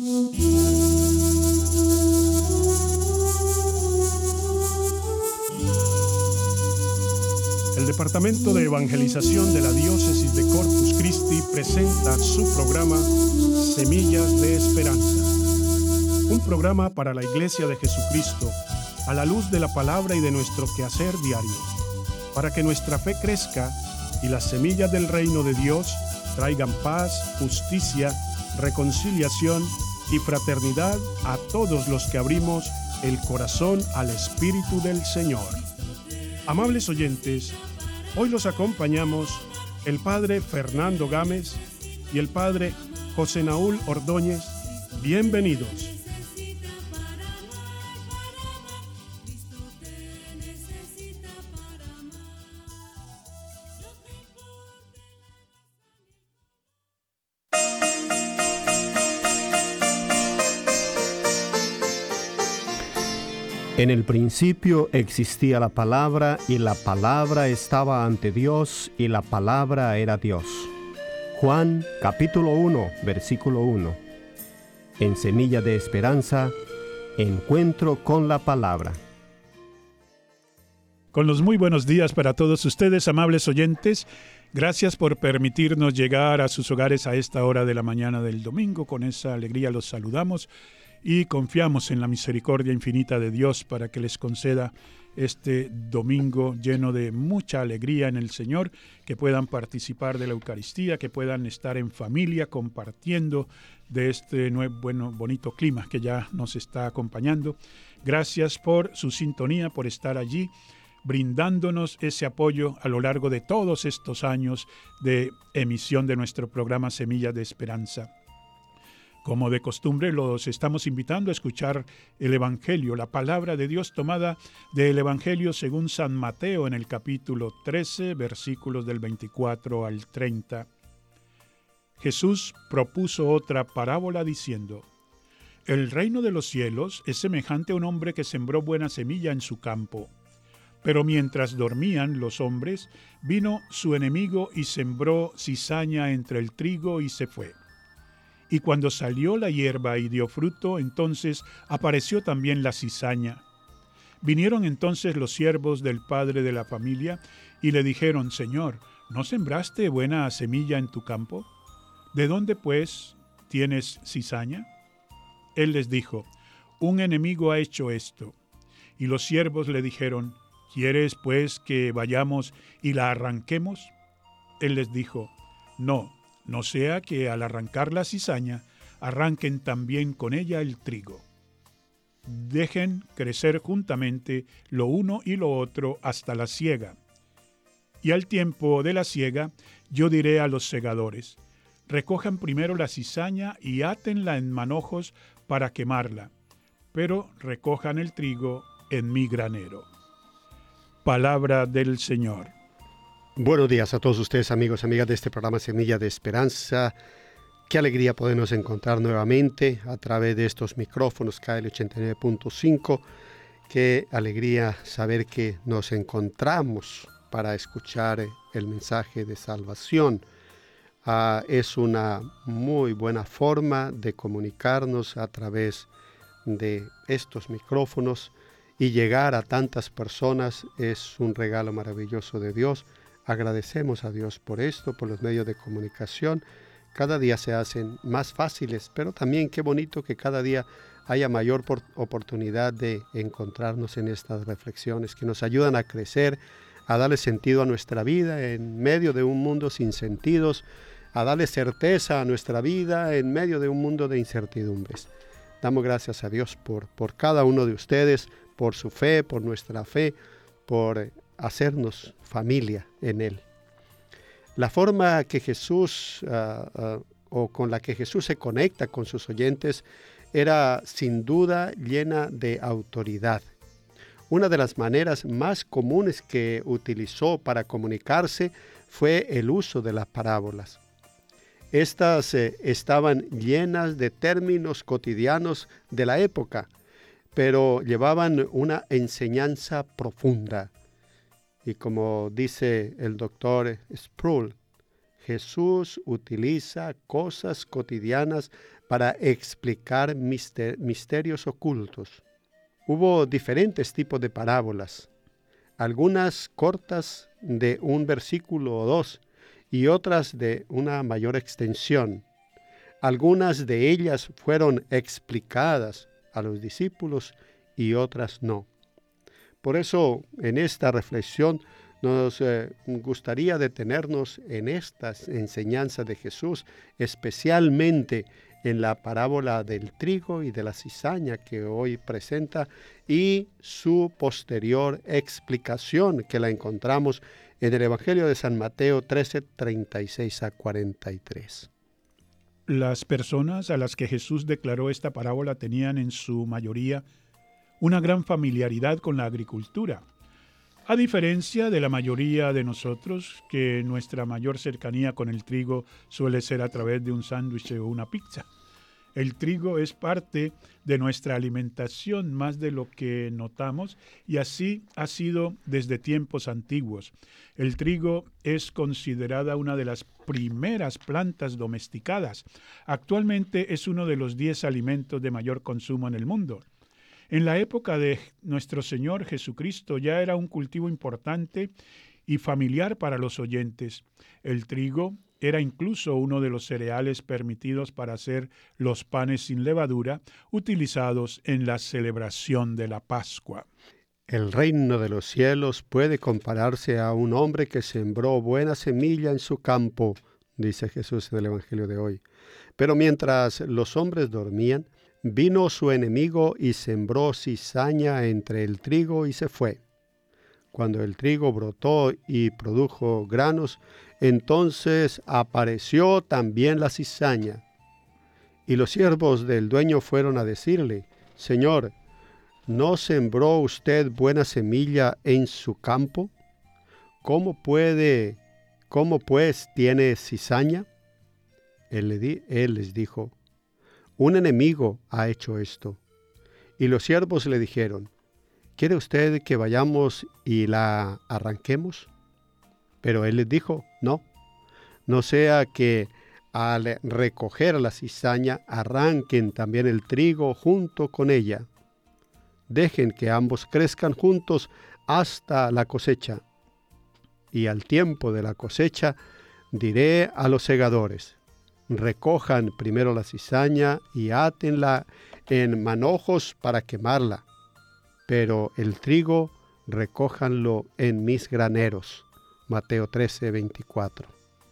El Departamento de Evangelización de la Diócesis de Corpus Christi presenta su programa Semillas de Esperanza. Un programa para la Iglesia de Jesucristo a la luz de la palabra y de nuestro quehacer diario, para que nuestra fe crezca y las semillas del reino de Dios traigan paz, justicia, reconciliación y fraternidad a todos los que abrimos el corazón al Espíritu del Señor. Amables oyentes, hoy los acompañamos el Padre Fernando Gámez y el Padre José Naúl Ordóñez. Bienvenidos. En el principio existía la palabra, y la palabra estaba ante Dios, y la palabra era Dios. Juan, capítulo 1, versículo 1. En Semilla de Esperanza, encuentro con la palabra. Con los muy buenos días para todos ustedes, amables oyentes. Gracias por permitirnos llegar a sus hogares a esta hora de la mañana del domingo. Con esa alegría los saludamos y confiamos en la misericordia infinita de Dios para que les conceda este domingo lleno de mucha alegría en el Señor, que puedan participar de la Eucaristía, que puedan estar en familia compartiendo de este bonito clima que ya nos está acompañando. Gracias por su sintonía, por estar allí, brindándonos ese apoyo a lo largo de todos estos años de emisión de nuestro programa Semillas de Esperanza. Como de costumbre, los estamos invitando a escuchar el Evangelio, la palabra de Dios tomada del Evangelio según San Mateo en el capítulo 13, versículos del 24 al 30. Jesús propuso otra parábola diciendo: El reino de los cielos es semejante a un hombre que sembró buena semilla en su campo. Pero mientras dormían los hombres, vino su enemigo y sembró cizaña entre el trigo y se fue. Y cuando salió la hierba y dio fruto, entonces apareció también la cizaña. Vinieron entonces los siervos del padre de la familia y le dijeron: Señor, ¿no sembraste buena semilla en tu campo? ¿De dónde, pues, tienes cizaña? Él les dijo: Un enemigo ha hecho esto. Y los siervos le dijeron: ¿Quieres, pues, que vayamos y la arranquemos? Él les dijo: No sea que al arrancar la cizaña, arranquen también con ella el trigo. Dejen crecer juntamente lo uno y lo otro hasta la siega. Y al tiempo de la siega, yo diré a los segadores: recojan primero la cizaña y átenla en manojos para quemarla, pero recojan el trigo en mi granero. Palabra del Señor. Buenos días a todos ustedes, amigos y amigas de este programa Semilla de Esperanza. Qué alegría podernos encontrar nuevamente a través de estos micrófonos KL 89.5. Qué alegría saber que nos encontramos para escuchar el mensaje de salvación. Es una muy buena forma de comunicarnos a través de estos micrófonos, y llegar a tantas personas es un regalo maravilloso de Dios. Agradecemos a Dios por esto, por los medios de comunicación. Cada día se hacen más fáciles, pero también qué bonito que cada día haya mayor oportunidad de encontrarnos en estas reflexiones que nos ayudan a crecer, a darle sentido a nuestra vida en medio de un mundo sin sentidos, a darle certeza a nuestra vida en medio de un mundo de incertidumbres. Damos gracias a Dios por cada uno de ustedes, por su fe, por nuestra fe, por hacernos familia en Él. La forma que Jesús, o con la que Jesús se conecta con sus oyentes, era sin duda llena de autoridad. Una de las maneras más comunes que utilizó para comunicarse fue el uso de las parábolas. Estas estaban llenas de términos cotidianos de la época, pero llevaban una enseñanza profunda. Y como dice el doctor Sproul, Jesús utiliza cosas cotidianas para explicar misterios ocultos. Hubo diferentes tipos de parábolas, algunas cortas de un versículo o dos y otras de una mayor extensión. Algunas de ellas fueron explicadas a los discípulos y otras no. Por eso, en esta reflexión, nos gustaría detenernos en estas enseñanzas de Jesús, especialmente en la parábola del trigo y de la cizaña que hoy presenta y su posterior explicación que la encontramos en el Evangelio de San Mateo 13, 36 a 43. Las personas a las que Jesús declaró esta parábola tenían en su mayoría una gran familiaridad con la agricultura. A diferencia de la mayoría de nosotros, que nuestra mayor cercanía con el trigo suele ser a través de un sándwich o una pizza. El trigo es parte de nuestra alimentación más de lo que notamos y así ha sido desde tiempos antiguos. El trigo es considerada una de las primeras plantas domesticadas. Actualmente es uno de los 10 alimentos de mayor consumo en el mundo. En la época de nuestro Señor Jesucristo ya era un cultivo importante y familiar para los oyentes. El trigo era incluso uno de los cereales permitidos para hacer los panes sin levadura, utilizados en la celebración de la Pascua. El reino de los cielos puede compararse a un hombre que sembró buena semilla en su campo, dice Jesús en el Evangelio de hoy. Pero mientras los hombres dormían, vino su enemigo y sembró cizaña entre el trigo y se fue. Cuando el trigo brotó y produjo granos, entonces apareció también la cizaña. Y los siervos del dueño fueron a decirle: Señor, ¿no sembró usted buena semilla en su campo? ¿Cómo pues tiene cizaña? Él les dijo: un enemigo ha hecho esto. Y los siervos le dijeron: ¿quiere usted que vayamos y la arranquemos? Pero él les dijo: no sea que al recoger la cizaña arranquen también el trigo junto con ella. Dejen que ambos crezcan juntos hasta la cosecha. Y al tiempo de la cosecha diré a los segadores: recojan primero la cizaña y átenla en manojos para quemarla, pero el trigo recójanlo en mis graneros. Mateo 13, 24.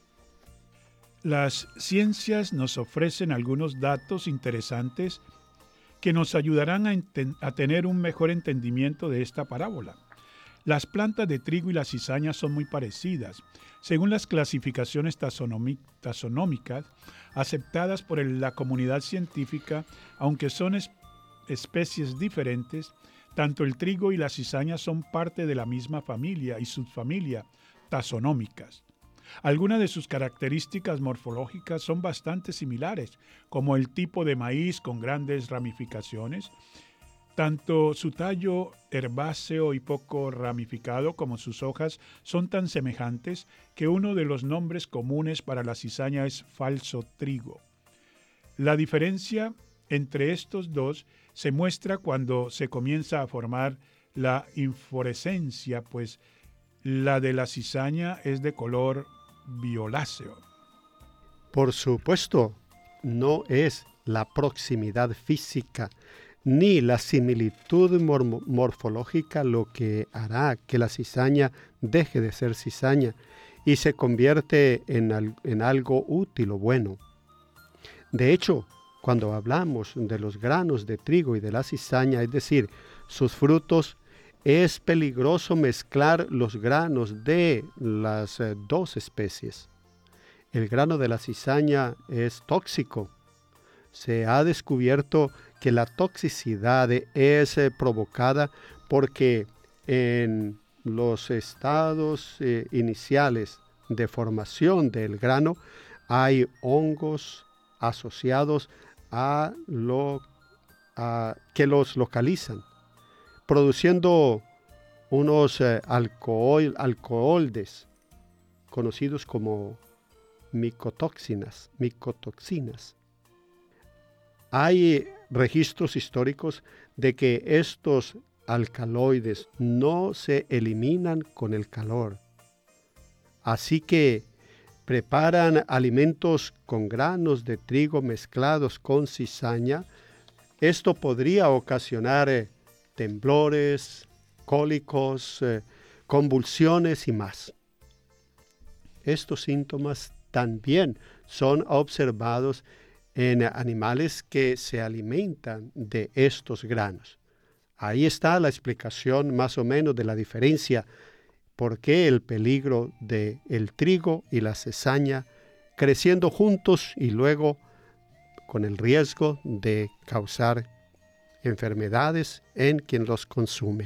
Las ciencias nos ofrecen algunos datos interesantes que nos ayudarán a tener un mejor entendimiento de esta parábola. Las plantas de trigo y la cizaña son muy parecidas. Según las clasificaciones taxonómicas aceptadas por la comunidad científica, aunque son especies diferentes, tanto el trigo y la cizaña son parte de la misma familia y subfamilia taxonómicas. Algunas de sus características morfológicas son bastante similares, como el tipo de maíz con grandes ramificaciones. Tanto su tallo herbáceo y poco ramificado como sus hojas son tan semejantes que uno de los nombres comunes para la cizaña es falso trigo. La diferencia entre estos dos se muestra cuando se comienza a formar la inflorescencia, pues la de la cizaña es de color violáceo. Por supuesto, no es la proximidad física ni la similitud morfológica lo que hará que la cizaña deje de ser cizaña y se convierte en algo útil o bueno. De hecho, cuando hablamos de los granos de trigo y de la cizaña, es decir, sus frutos, es peligroso mezclar los granos de las dos especies. El grano de la cizaña es tóxico. Se ha descubierto que la toxicidad es provocada porque en los estados iniciales de formación del grano hay hongos asociados que los localizan, produciendo unos alcoholdes conocidos como micotoxinas. Hay registros históricos de que estos alcaloides no se eliminan con el calor. Así que preparan alimentos con granos de trigo mezclados con cizaña. Esto podría ocasionar temblores, cólicos, convulsiones y más. Estos síntomas también son observados en animales que se alimentan de estos granos. Ahí está la explicación más o menos de la diferencia, por qué el peligro del trigo y la cizaña creciendo juntos y luego con el riesgo de causar enfermedades en quien los consume.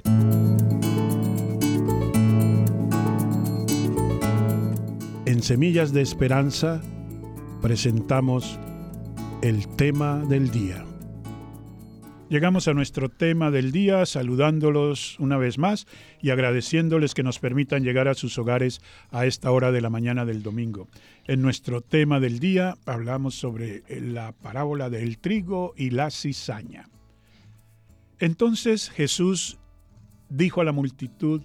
En Semillas de Esperanza presentamos el tema del día. Llegamos a nuestro tema del día saludándolos una vez más y agradeciéndoles que nos permitan llegar a sus hogares a esta hora de la mañana del domingo. En nuestro tema del día hablamos sobre la parábola del trigo y la cizaña. Entonces Jesús dijo a la multitud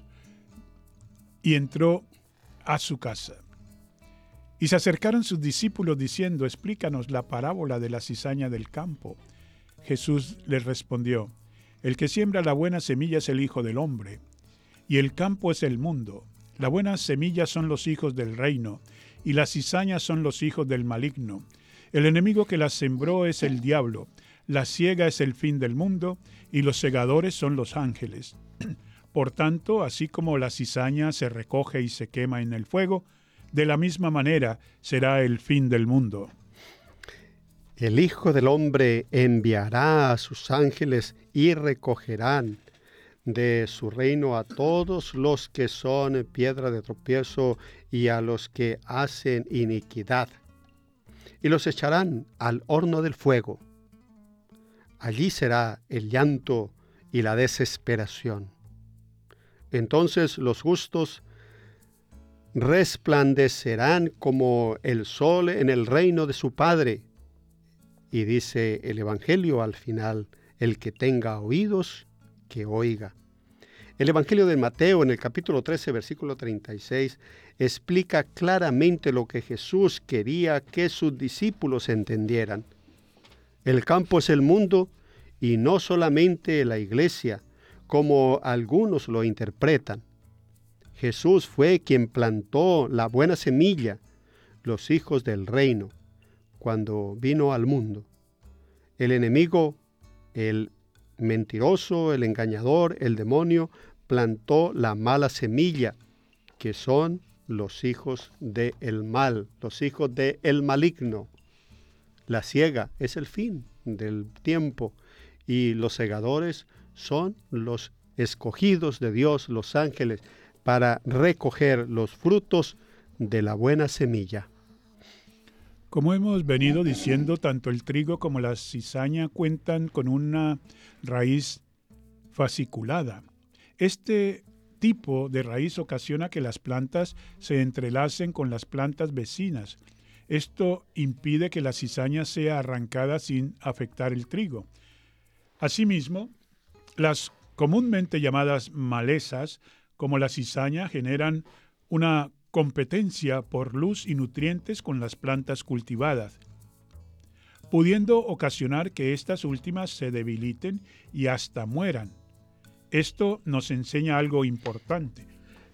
y entró a su casa. Y se acercaron sus discípulos diciendo: explícanos la parábola de la cizaña del campo. Jesús les respondió: el que siembra la buena semilla es el Hijo del Hombre, y el campo es el mundo. La buena semilla son los hijos del reino, y las cizañas son los hijos del maligno. El enemigo que las sembró es el diablo. La siega es el fin del mundo, y los segadores son los ángeles. Por tanto, así como la cizaña se recoge y se quema en el fuego, de la misma manera será el fin del mundo. El Hijo del Hombre enviará a sus ángeles y recogerán de su reino a todos los que son piedra de tropiezo y a los que hacen iniquidad, y los echarán al horno del fuego. Allí será el llanto y la desesperación. Entonces los justos resplandecerán como el sol en el reino de su Padre. Y dice el Evangelio al final: el que tenga oídos, que oiga. El Evangelio de Mateo, en el capítulo 13, versículo 36, explica claramente lo que Jesús quería que sus discípulos entendieran. El campo es el mundo, y no solamente la iglesia, como algunos lo interpretan. Jesús fue quien plantó la buena semilla, los hijos del reino, cuando vino al mundo. El enemigo, el mentiroso, el engañador, el demonio, plantó la mala semilla, que son los hijos del mal, los hijos del maligno. La siega es el fin del tiempo, y los segadores son los escogidos de Dios, los ángeles, para recoger los frutos de la buena semilla. Como hemos venido diciendo, tanto el trigo como la cizaña cuentan con una raíz fasciculada. Este tipo de raíz ocasiona que las plantas se entrelacen con las plantas vecinas. Esto impide que la cizaña sea arrancada sin afectar el trigo. Asimismo, las comúnmente llamadas malezas, como la cizaña, generan una competencia por luz y nutrientes con las plantas cultivadas, pudiendo ocasionar que estas últimas se debiliten y hasta mueran. Esto nos enseña algo importante.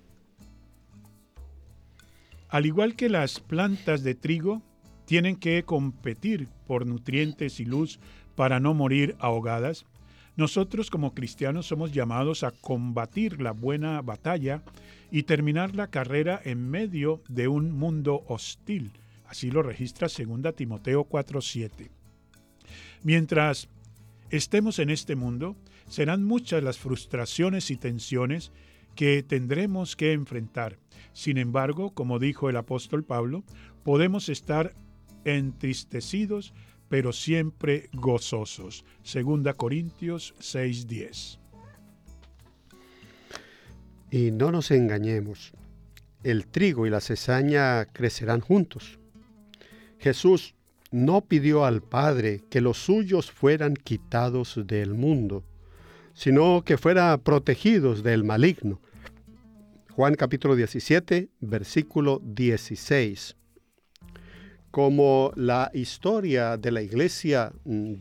Al igual que las plantas de trigo, tienen que competir por nutrientes y luz para no morir ahogadas, nosotros como cristianos somos llamados a combatir la buena batalla y terminar la carrera en medio de un mundo hostil. Así lo registra 2 Timoteo 4:7. Mientras estemos en este mundo, serán muchas las frustraciones y tensiones que tendremos que enfrentar. Sin embargo, como dijo el apóstol Pablo, podemos estar entristecidos, pero siempre gozosos. 2 Corintios 6:10. Y no nos engañemos, el trigo y la cizaña crecerán juntos. Jesús no pidió al Padre que los suyos fueran quitados del mundo, sino que fueran protegidos del maligno. Juan capítulo 17, versículo 16. Como la historia de la iglesia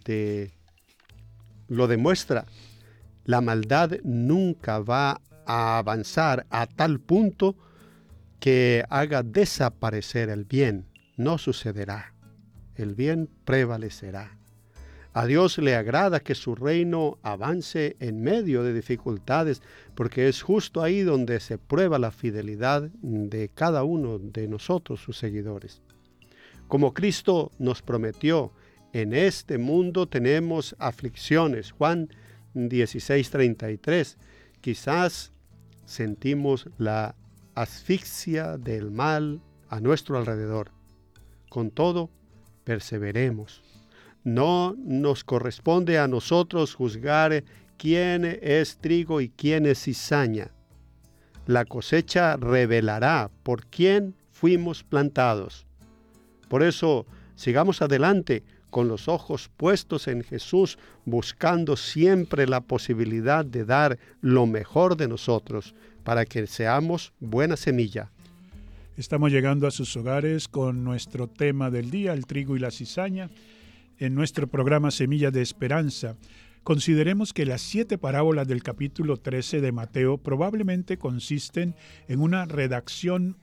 lo demuestra, la maldad nunca va a avanzar a tal punto que haga desaparecer el bien. No sucederá. El bien prevalecerá. A Dios le agrada que su reino avance en medio de dificultades, porque es justo ahí donde se prueba la fidelidad de cada uno de nosotros, sus seguidores. Como Cristo nos prometió, en este mundo tenemos aflicciones. Juan 16:33. Quizás sentimos la asfixia del mal a nuestro alrededor. Con todo, perseveremos. No nos corresponde a nosotros juzgar quién es trigo y quién es cizaña. La cosecha revelará por quién fuimos plantados. Por eso, sigamos adelante con los ojos puestos en Jesús, buscando siempre la posibilidad de dar lo mejor de nosotros para que seamos buena semilla. Estamos llegando a sus hogares con nuestro tema del día, el trigo y la cizaña. En nuestro programa Semillas de Esperanza, consideremos que las 7 parábolas del capítulo 13 de Mateo probablemente consisten en una redacción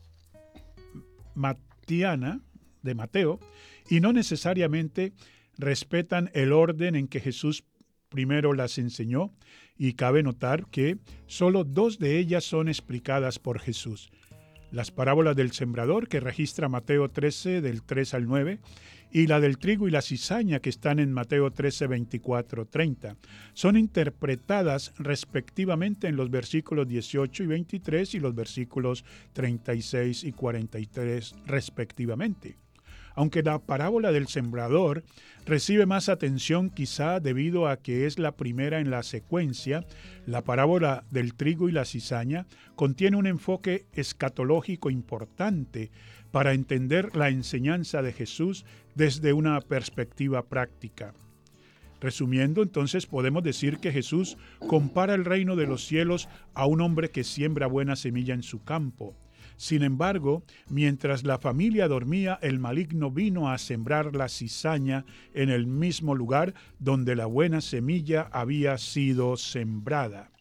matiana de Mateo y no necesariamente respetan el orden en que Jesús primero las enseñó, y cabe notar que solo 2 de ellas son explicadas por Jesús. Las parábolas del sembrador, que registra Mateo 13 del 3 al 9, y la del trigo y la cizaña, que están en Mateo 13, 24, 30. Son interpretadas respectivamente en los versículos 18 y 23 y los versículos 36 y 43 respectivamente. Aunque la parábola del sembrador recibe más atención quizá debido a que es la primera en la secuencia, la parábola del trigo y la cizaña contiene un enfoque escatológico importante para entender la enseñanza de Jesús desde una perspectiva práctica. Resumiendo, entonces podemos decir que Jesús compara el reino de los cielos a un hombre que siembra buena semilla en su campo. Sin embargo, mientras la familia dormía, el maligno vino a sembrar la cizaña en el mismo lugar donde la buena semilla había sido sembrada.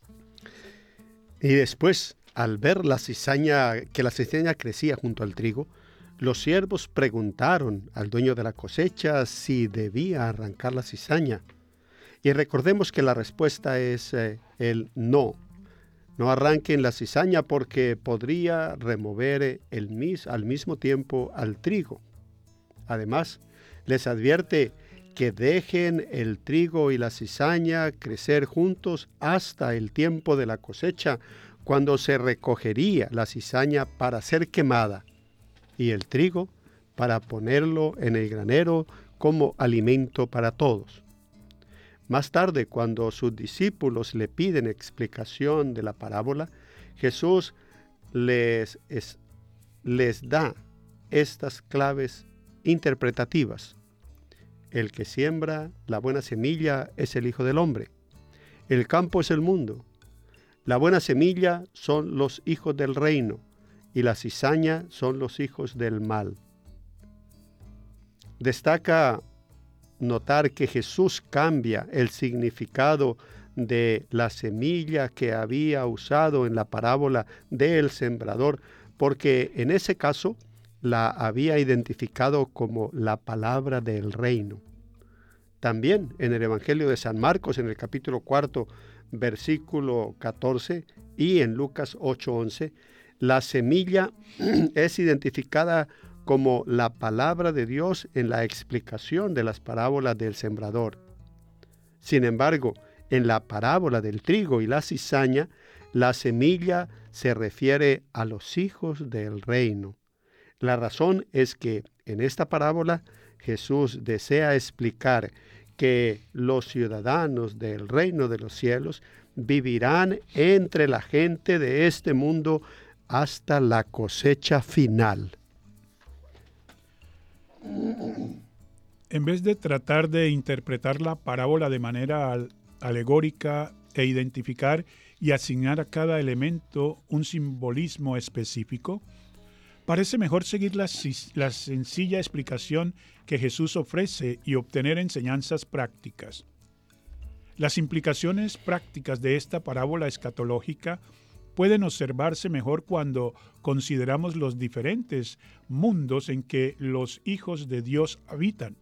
Y después, al ver que la cizaña crecía junto al trigo, los siervos preguntaron al dueño de la cosecha si debía arrancar la cizaña. Y recordemos que la respuesta es el no. No arranquen la cizaña porque podría remover al mismo tiempo al trigo. Además, les advierte que dejen el trigo y la cizaña crecer juntos hasta el tiempo de la cosecha, cuando se recogería la cizaña para ser quemada y el trigo para ponerlo en el granero como alimento para todos. Más tarde, cuando sus discípulos le piden explicación de la parábola, Jesús les da estas claves interpretativas. El que siembra la buena semilla es el Hijo del Hombre. El campo es el mundo. La buena semilla son los hijos del reino y la cizaña son los hijos del mal. Destaca notar que Jesús cambia el significado de la semilla que había usado en la parábola del sembrador, porque en ese caso la había identificado como la palabra del reino. También en el Evangelio de San Marcos, en el capítulo 4, versículo 14, y en Lucas 8:11, la semilla es identificada como la palabra de Dios en la explicación de las parábolas del sembrador. Sin embargo, en la parábola del trigo y la cizaña, la semilla se refiere a los hijos del reino. La razón es que en esta parábola Jesús desea explicar que los ciudadanos del reino de los cielos vivirán entre la gente de este mundo hasta la cosecha final. En vez de tratar de interpretar la parábola de manera alegórica e identificar y asignar a cada elemento un simbolismo específico, parece mejor seguir la sencilla explicación que Jesús ofrece y obtener enseñanzas prácticas. Las implicaciones prácticas de esta parábola escatológica pueden observarse mejor cuando consideramos los diferentes mundos en que los hijos de Dios habitan.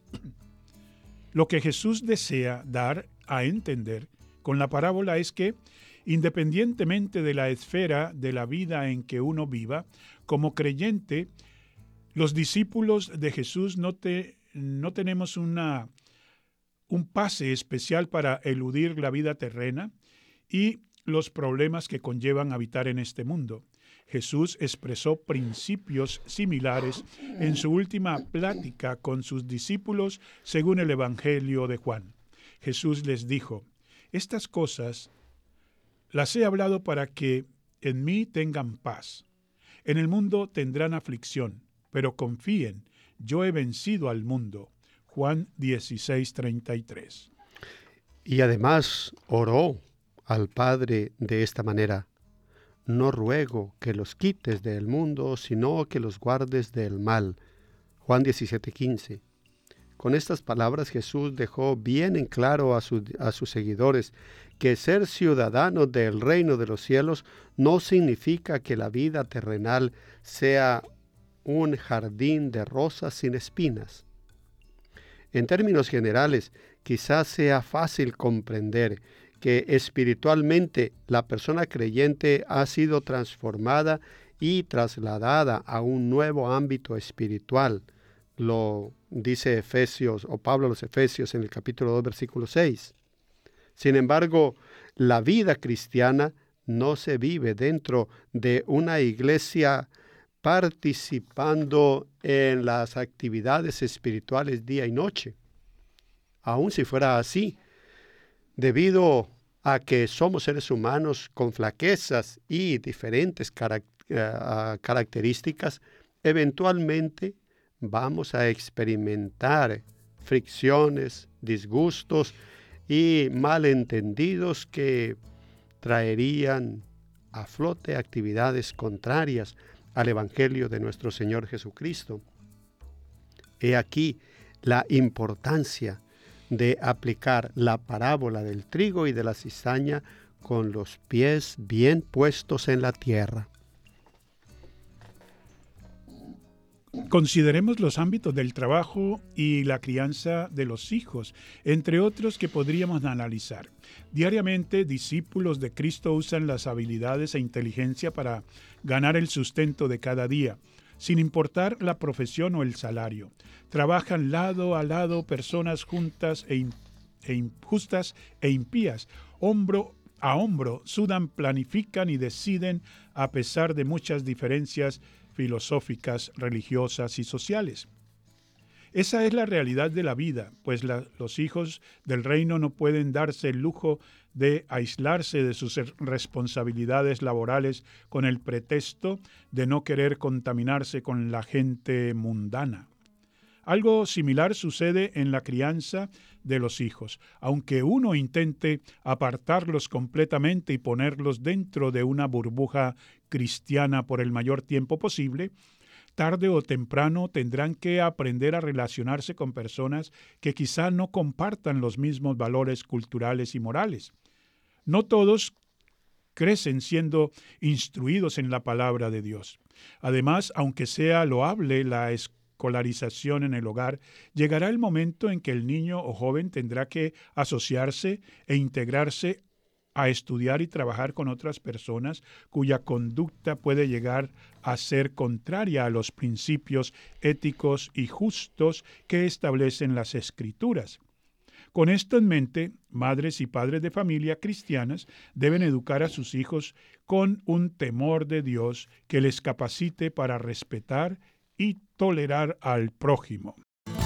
Lo que Jesús desea dar a entender con la parábola es que, independientemente de la esfera de la vida en que uno viva, como creyente, los discípulos de Jesús no tenemos un pase especial para eludir la vida terrena y los problemas que conllevan habitar en este mundo. Jesús expresó principios similares en su última plática con sus discípulos según el Evangelio de Juan. Jesús les dijo: «Estas cosas las he hablado para que en mí tengan paz. En el mundo tendrán aflicción, pero confíen, yo he vencido al mundo». Juan 16:33. Y además oró al Padre de esta manera: «No ruego que los quites del mundo, sino que los guardes del mal». Juan 17:15. Con estas palabras Jesús dejó bien en claro a sus seguidores que ser ciudadanos del reino de los cielos no significa que la vida terrenal sea un jardín de rosas sin espinas. En términos generales, quizás sea fácil comprender que espiritualmente la persona creyente ha sido transformada y trasladada a un nuevo ámbito espiritual. Lo dice Pablo a los Efesios en el capítulo 2, versículo 6. Sin embargo, la vida cristiana no se vive dentro de una iglesia participando en las actividades espirituales día y noche. Aun si fuera así, debido a que somos seres humanos con flaquezas y diferentes características, eventualmente vamos a experimentar fricciones, disgustos y malentendidos que traerían a flote actividades contrarias al Evangelio de nuestro Señor Jesucristo. He aquí la importancia de aplicar la parábola del trigo y de la cizaña con los pies bien puestos en la tierra. Consideremos los ámbitos del trabajo y la crianza de los hijos, entre otros que podríamos analizar. Diariamente, discípulos de Cristo usan las habilidades e inteligencia para ganar el sustento de cada día, sin importar la profesión o el salario. Trabajan lado a lado personas juntas e injustas e impías, hombro a hombro, sudan, planifican y deciden a pesar de muchas diferencias filosóficas, religiosas y sociales. Esa es la realidad de la vida, pues los hijos del reino no pueden darse el lujo de aislarse de sus responsabilidades laborales con el pretexto de no querer contaminarse con la gente mundana. Algo similar sucede en la crianza de los hijos. Aunque uno intente apartarlos completamente y ponerlos dentro de una burbuja cristiana por el mayor tiempo posible, tarde o temprano tendrán que aprender a relacionarse con personas que quizá no compartan los mismos valores culturales y morales. No todos crecen siendo instruidos en la palabra de Dios. Además, aunque sea loable la escolarización en el hogar, llegará el momento en que el niño o joven tendrá que asociarse e integrarse a estudiar y trabajar con otras personas cuya conducta puede llegar a ser contraria a los principios éticos y justos que establecen las Escrituras. Con esto en mente, madres y padres de familia cristianas deben educar a sus hijos con un temor de Dios que les capacite para respetar y tolerar al prójimo.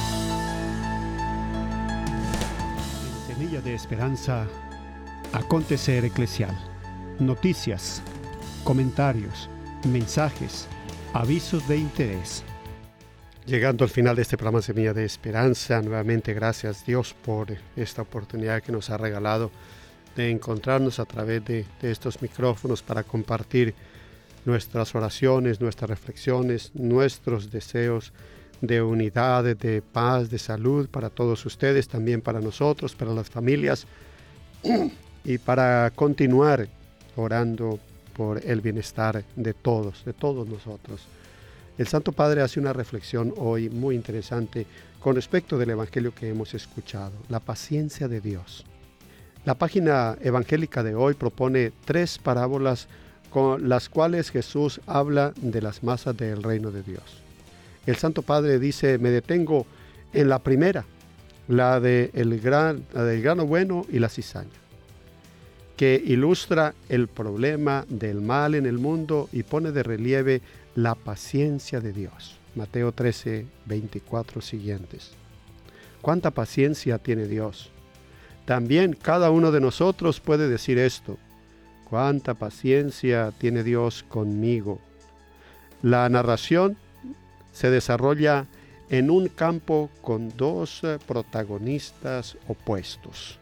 En Semilla de Esperanza, Acontecer Eclesial. Noticias, comentarios, mensajes, avisos de interés. Llegando al final de este programa Semilla de Esperanza, nuevamente gracias Dios por esta oportunidad que nos ha regalado de encontrarnos a través de estos micrófonos para compartir nuestras oraciones, nuestras reflexiones, nuestros deseos de unidad, de paz, de salud para todos ustedes, también para nosotros, para las familias, y para continuar orando por el bienestar de todos nosotros. El Santo Padre hace una reflexión hoy muy interesante con respecto del Evangelio que hemos escuchado, la paciencia de Dios. La página evangélica de hoy propone 3 parábolas con las cuales Jesús habla de las masas del reino de Dios. El Santo Padre dice, me detengo en la primera, la del grano bueno y la cizaña, que ilustra el problema del mal en el mundo y pone de relieve la paciencia de Dios. Mateo 13, 24 siguientes. ¿Cuánta paciencia tiene Dios? También cada uno de nosotros puede decir esto. ¿Cuánta paciencia tiene Dios conmigo? La narración se desarrolla en un campo con 2 protagonistas opuestos.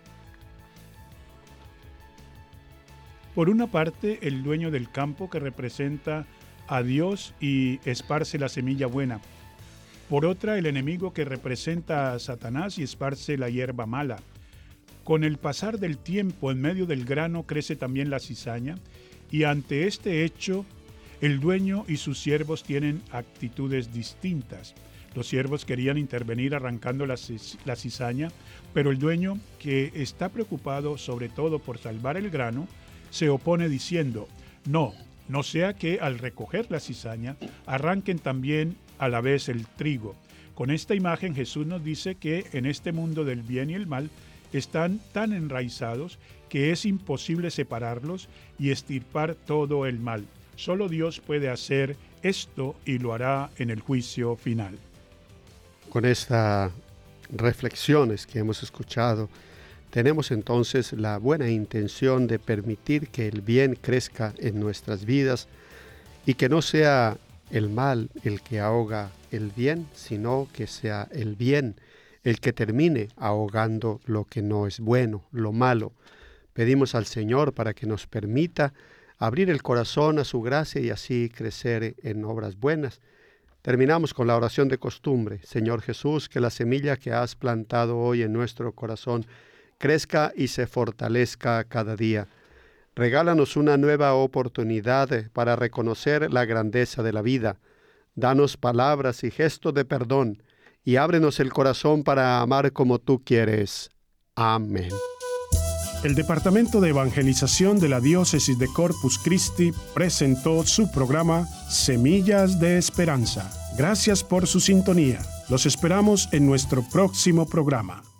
Por una parte, el dueño del campo, que representa a Dios y esparce la semilla buena. Por otra, el enemigo, que representa a Satanás y esparce la hierba mala. Con el pasar del tiempo, en medio del grano crece también la cizaña, y ante este hecho, el dueño y sus siervos tienen actitudes distintas. Los siervos querían intervenir arrancando la cizaña, pero el dueño, que está preocupado sobre todo por salvar el grano, se opone diciendo, no sea que al recoger la cizaña arranquen también a la vez el trigo. Con esta imagen Jesús nos dice que en este mundo del bien y el mal están tan enraizados que es imposible separarlos y extirpar todo el mal. Solo Dios puede hacer esto y lo hará en el juicio final. Con estas reflexiones que hemos escuchado, tenemos entonces la buena intención de permitir que el bien crezca en nuestras vidas y que no sea el mal el que ahoga el bien, sino que sea el bien el que termine ahogando lo que no es bueno, lo malo. Pedimos al Señor para que nos permita abrir el corazón a su gracia y así crecer en obras buenas. Terminamos con la oración de costumbre. Señor Jesús, que la semilla que has plantado hoy en nuestro corazón crezca y se fortalezca cada día. Regálanos una nueva oportunidad para reconocer la grandeza de la vida. Danos palabras y gestos de perdón y ábrenos el corazón para amar como tú quieres. Amén. El Departamento de Evangelización de la Diócesis de Corpus Christi presentó su programa Semillas de Esperanza. Gracias por su sintonía. Los esperamos en nuestro próximo programa.